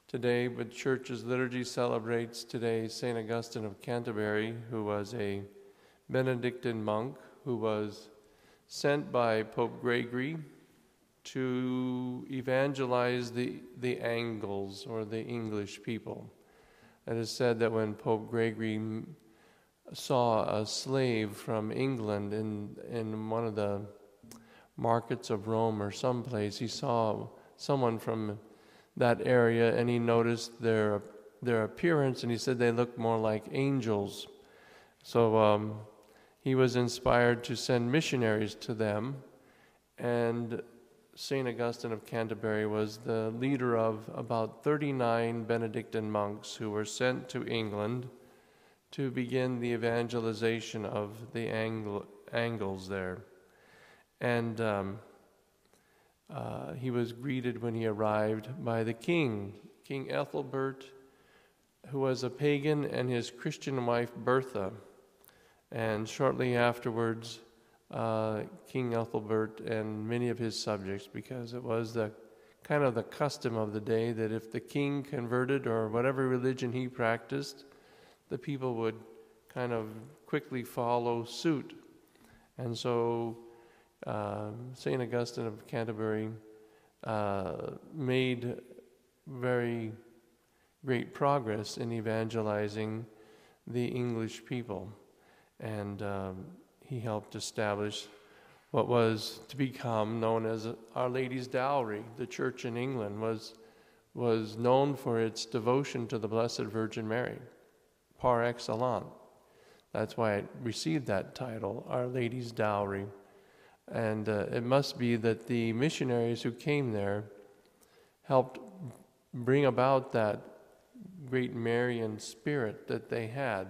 Today, the Church's liturgy celebrates today St. Augustine of Canterbury, who was a Benedictine monk who was sent by Pope Gregory to evangelize the Angles, or the English people. It is said that when Pope Gregory saw a slave from England in one of the markets of Rome or someplace, he saw someone from that area, and he noticed their appearance, and he said they looked more like angels. So he was inspired to send missionaries to them, and St. Augustine of Canterbury was the leader of about 39 Benedictine monks who were sent to England to begin the evangelization of the Angles there. And he was greeted when he arrived by the king, King Ethelbert, who was a pagan, and his Christian wife Bertha. And shortly afterwards, King Ethelbert and many of his subjects, because it was the kind of the custom of the day that if the king converted or whatever religion he practiced, the people would kind of quickly follow suit. And so St. Augustine of Canterbury made very great progress in evangelizing the English people. And he helped establish what was to become known as Our Lady's Dowry. The church in England was known for its devotion to the Blessed Virgin Mary, par excellence. That's why it received that title, Our Lady's Dowry. And it must be that the missionaries who came there helped bring about that great Marian spirit that they had,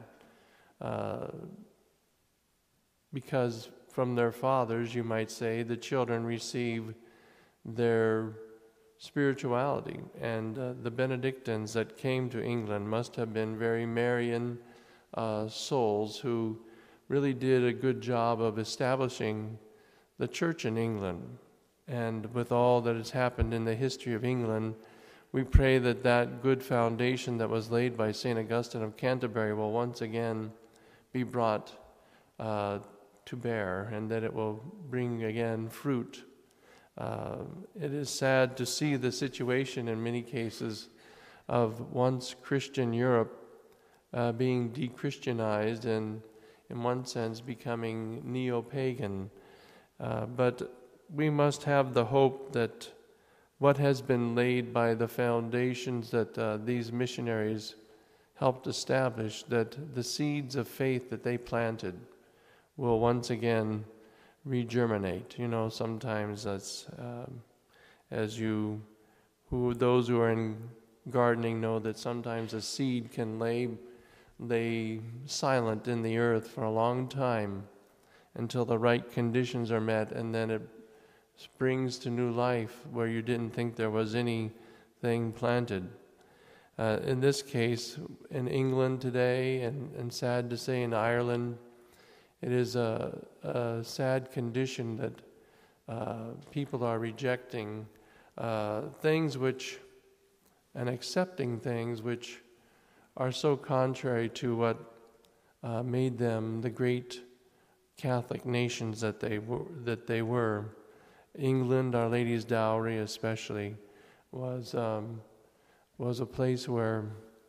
because from their fathers, you might say, the children receive their spirituality. And the Benedictines that came to England must have been very Marian souls who really did a good job of establishing the church in England. And with all that has happened in the history of England, we pray that that good foundation that was laid by St. Augustine of Canterbury will once again be brought to bear, and that it will bring again fruit. It is sad to see the situation in many cases of once Christian Europe being de-Christianized and in one sense becoming neo-pagan. But we must have the hope that what has been laid by the foundations that these missionaries helped establish, that the seeds of faith that they planted will once again regerminate. You know, sometimes that's, those who are in gardening know that sometimes a seed can lay silent in the earth for a long time until the right conditions are met, and then it springs to new life where you didn't think there was anything planted. In this case, in England today, and sad to say in Ireland, it is a sad condition that people are rejecting things and accepting things which are so contrary to what made them the great Catholic nations that they were. England, Our Lady's Dowry especially, was a place where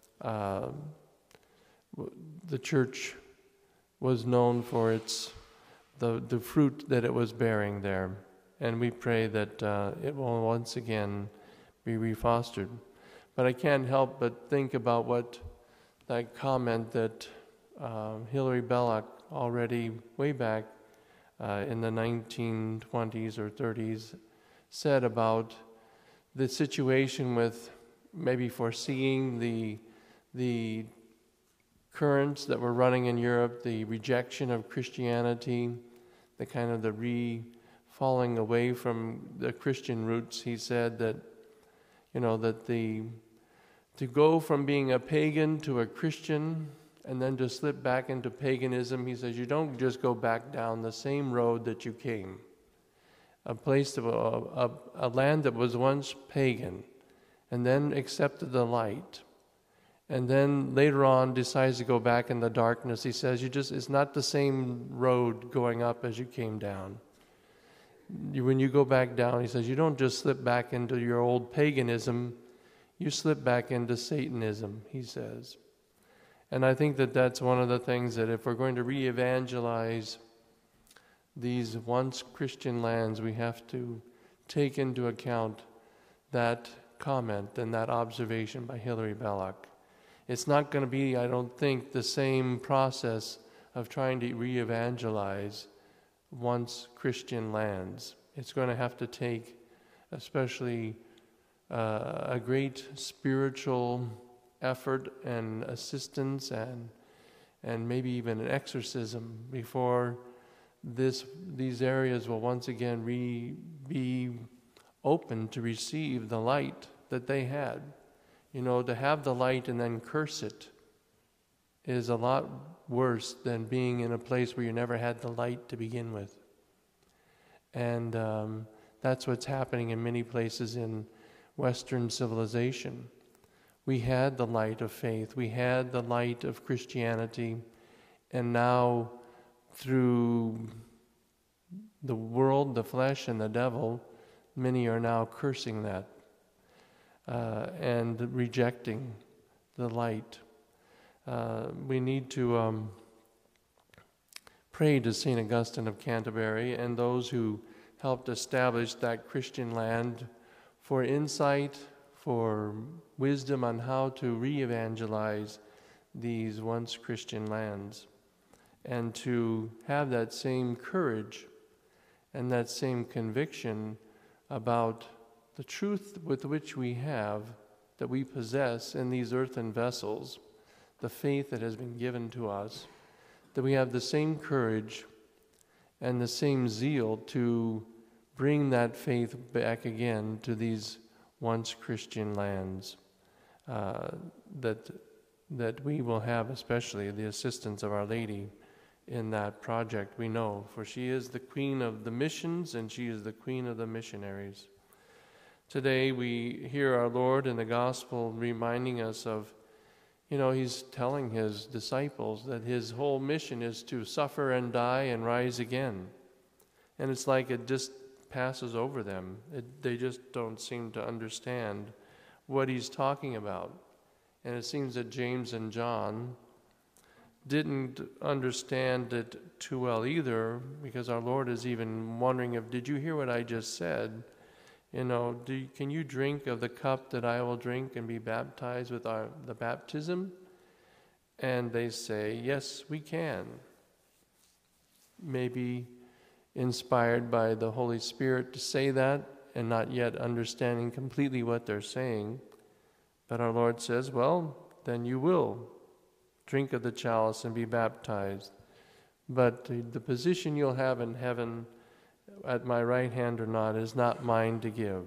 the church was known for the fruit that it was bearing there. And we pray that it will once again be refostered. But I can't help but think about that comment that Hilary Belloc already way back in the 1920s or 30s said about the situation with maybe foreseeing the currents that were running in Europe, the rejection of Christianity, the kind of the falling away from the Christian roots. He said that, to go from being a pagan to a Christian and then to slip back into paganism, he says, you don't just go back down the same road that you came. A land that was once pagan and then accepted the light, and then later on decides to go back in the darkness. He says, it's not the same road going up as you came down. When you go back down, he says, you don't just slip back into your old paganism, you slip back into Satanism, he says. And I think that that's one of the things that if we're going to re-evangelize these once Christian lands, we have to take into account that comment and that observation by Hilaire Belloc. It's not going to be, I don't think, the same process of trying to re-evangelize once Christian lands. It's going to have to take especially a great spiritual effort and assistance and maybe even an exorcism before these areas will once again be open to receive the light that they had. To have the light and then curse it is a lot worse than being in a place where you never had the light to begin with. And that's what's happening in many places in Western civilization. We had the light of faith, we had the light of Christianity, and now through the world, the flesh, and the devil, many are now cursing that and rejecting the light. We need to pray to St. Augustine of Canterbury and those who helped establish that Christian land for insight, for wisdom on how to re-evangelize these once Christian lands, and to have that same courage and that same conviction about the truth with which that we possess in these earthen vessels, the faith that has been given to us, that we have the same courage and the same zeal to bring that faith back again to these once Christian lands, that we will have especially the assistance of Our Lady in that project, we know, for she is the queen of the missions and she is the queen of the missionaries. Today we hear our Lord in the gospel reminding us of, he's telling his disciples that his whole mission is to suffer and die and rise again. And it's like it just passes over them. They just don't seem to understand what he's talking about. And it seems that James and John didn't understand it too well either, because our Lord is even wondering did you hear what I just said? Can you drink of the cup that I will drink and be baptized with the baptism? And they say, yes, we can. Maybe inspired by the Holy Spirit to say that and not yet understanding completely what they're saying. But our Lord says, well, then you will drink of the chalice and be baptized. But the position you'll have in heaven at my right hand or not is not mine to give.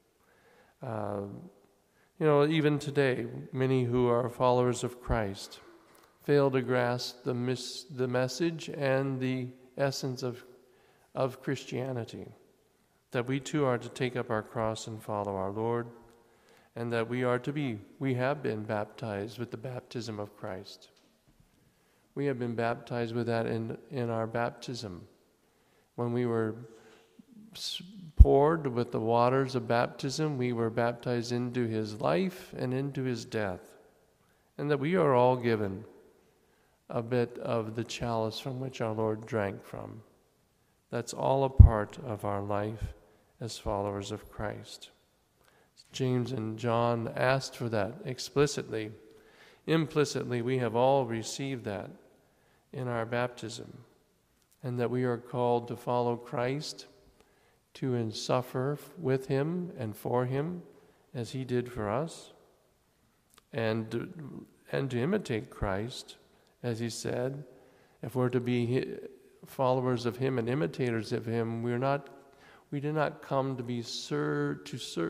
Even today, many who are followers of Christ fail to grasp the message and the essence of Christianity, that we too are to take up our cross and follow our Lord, and that we have been baptized with the baptism of Christ. We have been baptized with that in our baptism. When we were poured with the waters of baptism, we were baptized into his life and into his death. And that we are all given a bit of the chalice from which our Lord drank from. That's all a part of our life as followers of Christ. James and John asked for that explicitly. Implicitly, we have all received that in our baptism, and that we are called to follow Christ, to suffer with him and for him as he did for us, and to imitate Christ, as he said. If we're to be followers of him and imitators of him, we did not come to be served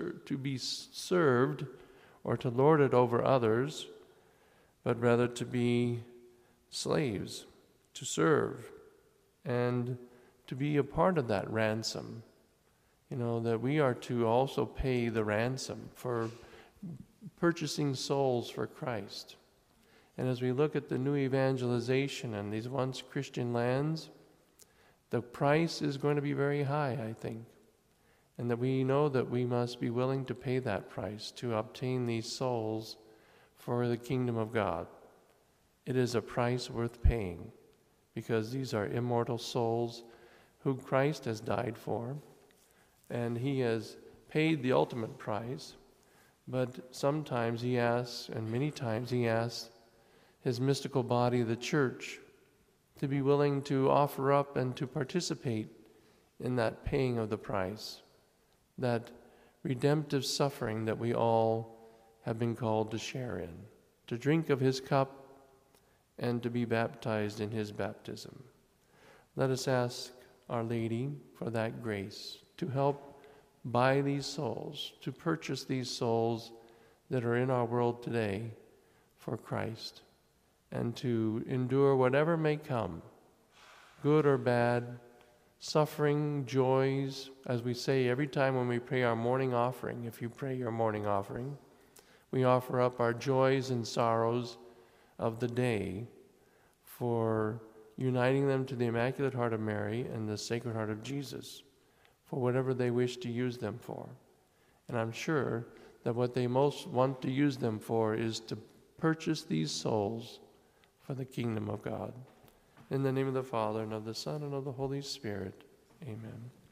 or to lord it over others, but rather to be slaves, to serve, and to be a part of that ransom. That we are to also pay the ransom for purchasing souls for Christ. And as we look at the new evangelization and these once Christian lands, the price is going to be very high, I think. And that we know that we must be willing to pay that price to obtain these souls for the kingdom of God. It is a price worth paying, because these are immortal souls who Christ has died for, and he has paid the ultimate price. But sometimes he asks, and many times he asks, his mystical body, the church, to be willing to offer up and to participate in that paying of the price, that redemptive suffering that we all have been called to share in, to drink of his cup and to be baptized in his baptism. Let us ask Our Lady for that grace to help buy these souls, to purchase these souls that are in our world today for Christ, and to endure whatever may come, good or bad, suffering, joys, as we say every time when we pray our morning offering. If you pray your morning offering, we offer up our joys and sorrows of the day for uniting them to the Immaculate Heart of Mary and the Sacred Heart of Jesus, for whatever they wish to use them for. And I'm sure that what they most want to use them for is to purchase these souls for the kingdom of God. In the name of the Father, and of the Son, and of the Holy Spirit. Amen.